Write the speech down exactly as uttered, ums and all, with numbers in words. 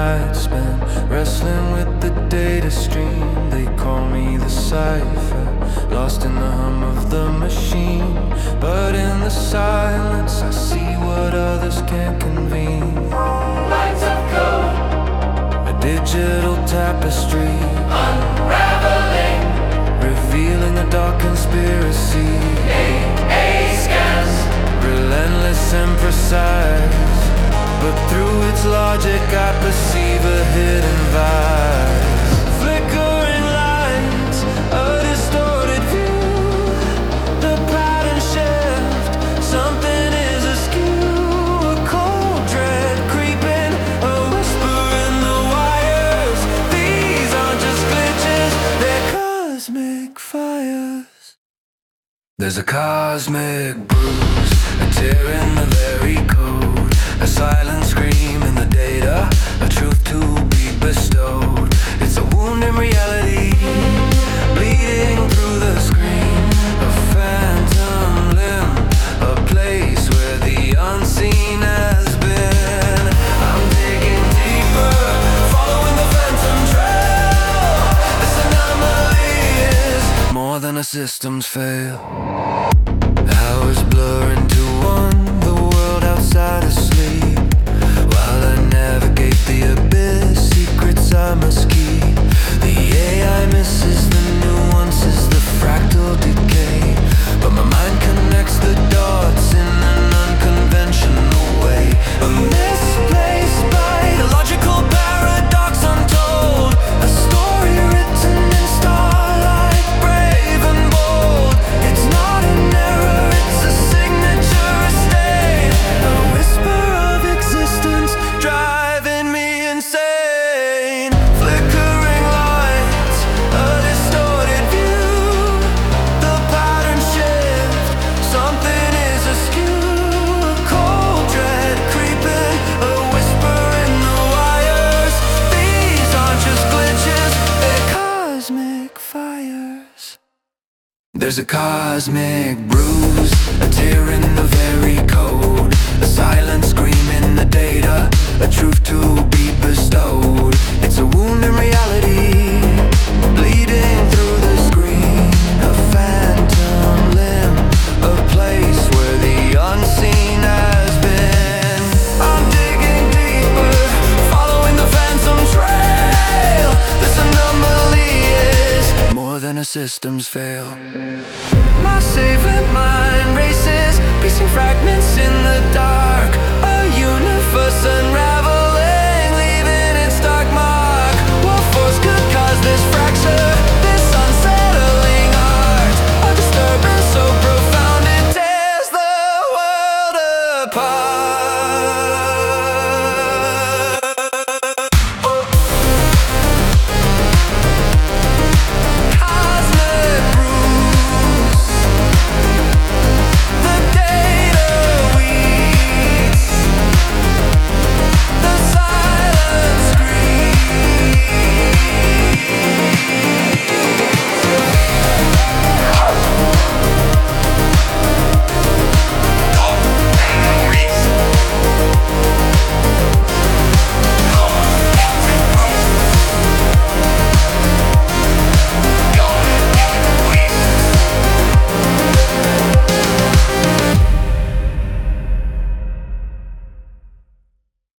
night spent wrestling with the data stream. They call me the cipher, lost in the hum of the machine. But in the silence I see what others can't convene. Lines of code, a digital tapestry, unraveling, revealing a dark conspiracy. A A scans, relentless and precise, but through its logic I perceive a hidden vice. Flickering lights, a distorted view, the pattern shift, something is askew. A cold dread creeping, a whisper in the wires. These aren't just glitches, they're cosmic fires. There's a cosmic bruise, a tear in the very code, a silent scream in the data, a truth to be bestowed. It's a wound in reality, bleeding through the screen. A phantom limb, a place where the unseen has been. I'm digging deeper, following the phantom trail. This anomaly is more than a systems fail. Hours blur into one, the world outside asleep, while I navigate the abyss, secrets I must keep. The A I misses the nuances, the fractal decay, but my mind connects the dots in an unconventional way. A misplaced bite, a logical paradox untold, a story written in starlight, brave and bold. It's not an error, it's a signature, a stain, a whisper of existence driving me insane. Flickering lights, a distorted view, the pattern shift, something is askew. A cold dread creeping, a whisper in the wires. These aren't just glitches, they're cosmic fires. There's a cosmic bruise, a tear in the very code, a silent scream in the data, a truth to be bestowed. It's a wound in reality, bleeding through the screen. A phantom limb, a place where the unseen has been. I'm digging deeper, following the phantom trail. This anomaly is more than a systems fail. My saving mind races, piecing fragments in the dark. A universe